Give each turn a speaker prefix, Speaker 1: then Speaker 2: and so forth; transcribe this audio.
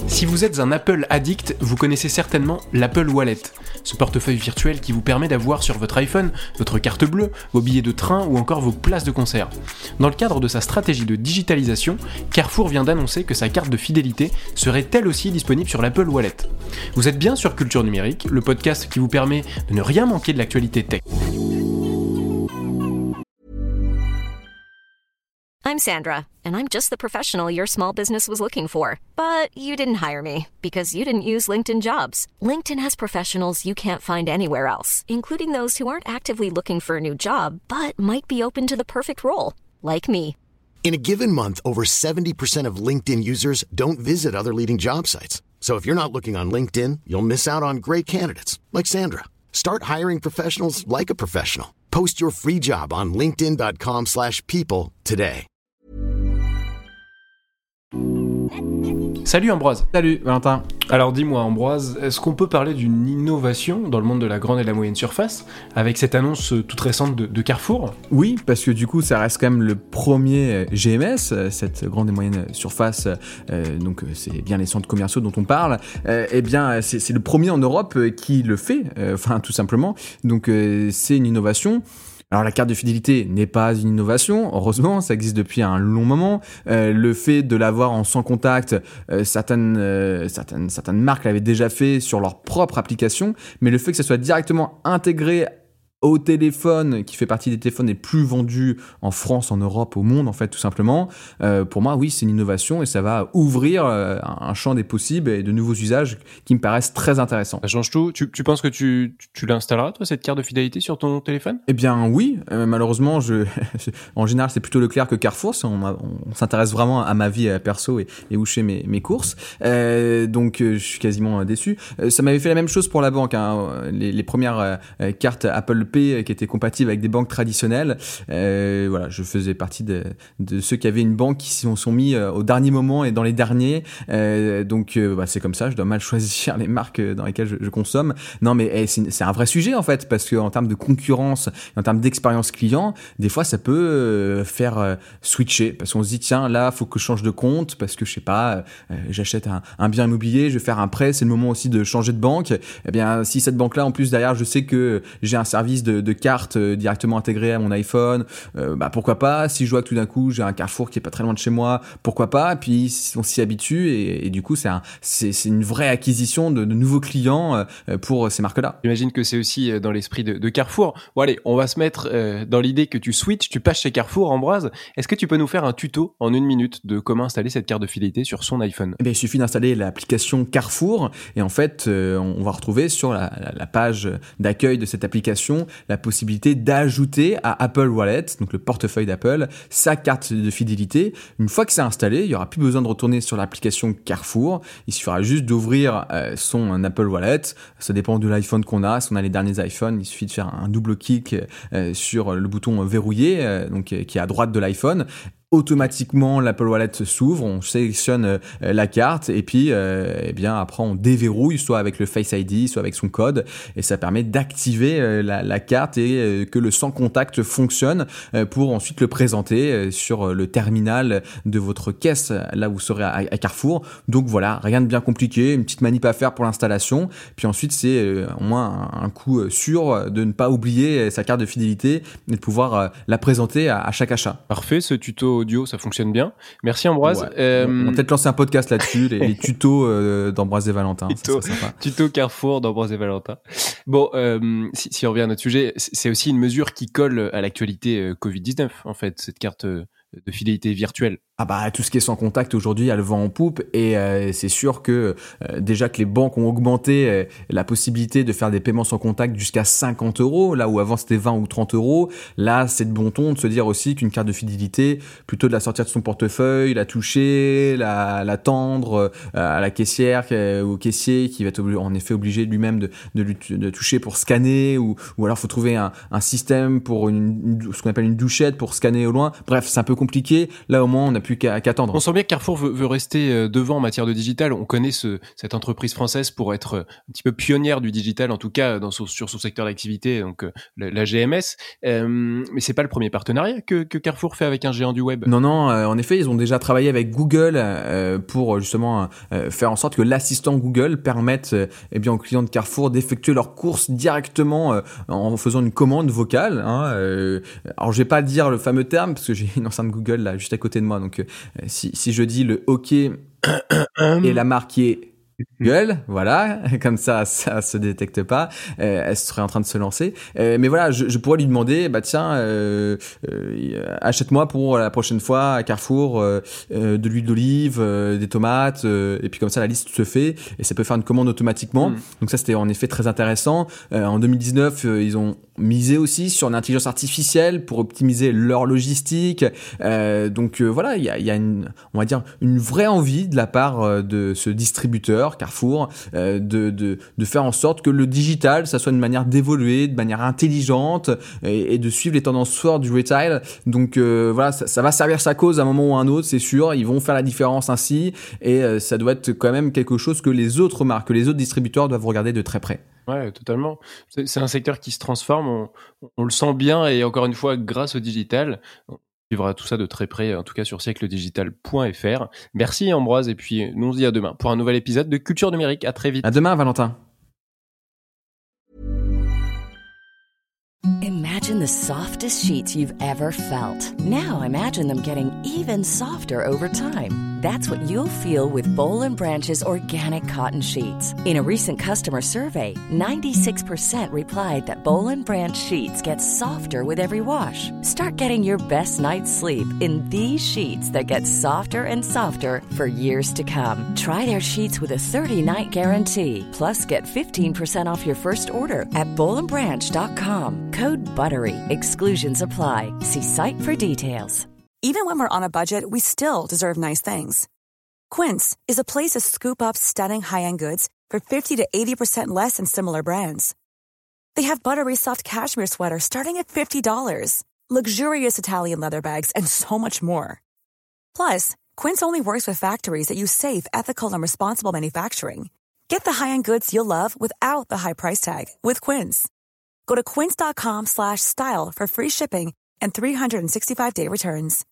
Speaker 1: Si vous êtes un Apple addict, vous connaissez certainement l'Apple Wallet, ce portefeuille virtuel qui vous permet d'avoir sur votre iPhone votre carte bleue, vos billets de train ou encore vos places de concert. Dans le cadre de sa stratégie de digitalisation, Carrefour vient d'annoncer que sa carte de fidélité serait elle aussi disponible sur l'Apple Wallet. Vous êtes bien sur Culture Numérique, le podcast qui vous permet de ne rien manquer de l'actualité tech.
Speaker 2: I'm Sandra, and I'm just the professional your small business was looking for. But you didn't hire me, because you didn't use LinkedIn Jobs. LinkedIn has professionals you can't find anywhere else, including those who aren't actively looking for a new job, but might be open to the perfect role, like me.
Speaker 3: In a given month, over 70% of LinkedIn users don't visit other leading job sites. So if you're not looking on LinkedIn, you'll miss out on great candidates, like Sandra. Start hiring professionals like a professional. Post your free job on linkedin.com/people today.
Speaker 1: Salut Ambroise.
Speaker 4: Salut Valentin.
Speaker 1: Alors dis-moi Ambroise, est-ce qu'on peut parler d'une innovation dans le monde de la grande et de la moyenne surface avec cette annonce toute récente de Carrefour ?
Speaker 4: Oui, parce que du coup ça reste quand même le premier GMS, cette grande et moyenne surface, donc c'est bien les centres commerciaux dont on parle, eh bien c'est le premier en Europe qui le fait, tout simplement, donc c'est une innovation. Alors la carte de fidélité n'est pas une innovation, heureusement, ça existe depuis un long moment. Le fait de l'avoir en sans contact, certaines marques l'avaient déjà fait sur leur propre application, mais le fait que ça soit directement intégré au téléphone, qui fait partie des téléphones les plus vendus en France, en Europe, au monde, en fait, tout simplement. Pour moi, oui, c'est une innovation et ça va ouvrir un champ des possibles et de nouveaux usages qui me paraissent très intéressants.
Speaker 1: Ça change tout. Tu penses que tu l'installeras, toi, cette carte de fidélité sur ton téléphone ?
Speaker 4: Eh bien, oui. Malheureusement, en général, c'est plutôt Leclerc que Carrefour. On s'intéresse vraiment à ma vie perso et où je fais mes courses. Donc, je suis quasiment déçu. Ça m'avait fait la même chose pour la banque. Les premières cartes Apple Pay qui étaient compatibles avec des banques traditionnelles. Je faisais partie de ceux qui avaient une banque qui se sont mis au dernier moment et dans les derniers. C'est comme ça, je dois mal choisir les marques dans lesquelles je consomme. Non, mais c'est un vrai sujet en fait, parce qu'en termes de concurrence, en termes d'expérience client, des fois ça peut faire switcher, parce qu'on se dit tiens, là, faut que je change de compte, parce que je sais pas, j'achète un bien immobilier, je vais faire un prêt, c'est le moment aussi de changer de banque. Eh bien, si cette banque-là, en plus derrière, je sais que j'ai un service de cartes directement intégré à mon iPhone, pourquoi pas. Si je vois que tout d'un coup j'ai un Carrefour qui est pas très loin de chez moi, pourquoi pas. Puis on s'y habitue et du coup c'est une vraie acquisition de nouveaux clients pour ces marques-là.
Speaker 1: J'imagine que c'est aussi dans l'esprit de Carrefour. Bon allez, on va se mettre dans l'idée que tu switches, tu passes chez Carrefour. Ambroise, est-ce que tu peux nous faire un tuto en 1 minute de comment installer cette carte de fidélité sur son iPhone ?
Speaker 4: Il suffit d'installer l'application Carrefour et en fait on va retrouver sur la page d'accueil de cette application la possibilité d'ajouter à Apple Wallet, donc le portefeuille d'Apple, sa carte de fidélité. Une fois que c'est installé, il n'y aura plus besoin de retourner sur l'application Carrefour. Il suffira juste d'ouvrir son Apple Wallet. Ça dépend de l'iPhone qu'on a. Si on a les derniers iPhones, il suffit de faire un double clic sur le bouton verrouillé, qui est à droite de l'iPhone. Automatiquement, l'Apple Wallet s'ouvre, on sélectionne la carte et puis après on déverrouille soit avec le Face ID, soit avec son code et ça permet d'activer la carte et que le sans contact fonctionne pour ensuite le présenter sur le terminal de votre caisse là où vous serez à Carrefour. Donc voilà, rien de bien compliqué, une petite manip à faire pour l'installation. Puis ensuite c'est au moins un coup sûr de ne pas oublier sa carte de fidélité et de pouvoir la présenter à chaque achat.
Speaker 1: Parfait, ce tuto audio, ça fonctionne bien. Merci Ambroise.
Speaker 4: Ouais. On va peut-être lancer un podcast là-dessus, les tutos d'Ambroise et Valentin.
Speaker 1: Tuto Carrefour d'Ambroise et Valentin. Bon, si on revient à notre sujet, c'est aussi une mesure qui colle à l'actualité Covid-19, en fait, cette carte de fidélité virtuelle.
Speaker 4: Tout ce qui est sans contact aujourd'hui a le vent en poupe et c'est sûr que déjà que les banques ont augmenté la possibilité de faire des paiements sans contact jusqu'à 50 €, là où avant c'était 20 ou 30 €. Là, c'est de bon ton de se dire aussi qu'une carte de fidélité, plutôt de la sortir de son portefeuille, la toucher, la tendre à la caissière ou au caissier qui va être en effet obligé lui-même de toucher pour scanner ou alors faut trouver un système pour ce qu'on appelle une douchette pour scanner au loin. Bref, c'est un peu compliqué. Là, au moins, on a pu plus qu'attendre.
Speaker 1: On sent bien que Carrefour veut rester devant en matière de digital. On connaît cette entreprise française pour être un petit peu pionnière du digital, en tout cas sur son secteur d'activité, donc la GMS. Mais c'est pas le premier partenariat que Carrefour fait avec un géant du web.
Speaker 4: Non, en effet, ils ont déjà travaillé avec Google pour justement faire en sorte que l'assistant Google permette aux clients de Carrefour d'effectuer leurs courses directement en faisant une commande vocale. Alors, je vais pas dire le fameux terme parce que j'ai une enceinte Google là juste à côté de moi. Donc, si je dis le OK et la marque qui est Google, voilà, comme ça se détecte pas, elle serait en train de se lancer. Mais voilà, je pourrais lui demander, tiens, achète-moi pour la prochaine fois à Carrefour de l'huile d'olive, des tomates, et puis comme ça la liste se fait et ça peut faire une commande automatiquement. Donc ça c'était en effet très intéressant. En 2019, ils ont misé aussi sur l'intelligence artificielle pour optimiser leur logistique. Voilà, il y a on va dire une vraie envie de la part de ce distributeur Carrefour de faire en sorte que le digital ça soit une manière d'évoluer de manière intelligente et de suivre les tendances fortes du retail. Donc voilà, ça va servir sa cause à un moment ou à un autre, c'est sûr. Ils vont faire la différence ainsi et ça doit être quand même quelque chose que les autres marques, que les autres distributeurs doivent regarder de très près.
Speaker 1: Ouais, totalement. C'est un secteur qui se transforme, on le sent bien et encore une fois grâce au digital. On suivra tout ça de très près, en tout cas sur siècledigital.fr. Merci Ambroise, et puis nous on se dit à demain pour un nouvel épisode de Culture Numérique. À très vite.
Speaker 4: À demain Valentin.
Speaker 5: Imagine the softest sheets you've ever felt. Now imagine them getting even softer over time. That's what you'll feel with Boll & Branch's organic cotton sheets. In a recent customer survey, 96% replied that Boll & Branch sheets get softer with every wash. Start getting your best night's sleep in these sheets that get softer and softer for years to come. Try their sheets with a 30-night guarantee. Plus, get 15% off your first order at bollandbranch.com. Code BUTTERY. Exclusions apply. See site for details.
Speaker 6: Even when we're on a budget, we still deserve nice things. Quince is a place to scoop up stunning high-end goods for 50 to 80% less than similar brands. They have buttery soft cashmere sweaters starting at $50, luxurious Italian leather bags, and so much more. Plus, Quince only works with factories that use safe, ethical, and responsible manufacturing. Get the high-end goods you'll love without the high price tag with Quince. Go to quince.com/style for free shipping and 365-day returns.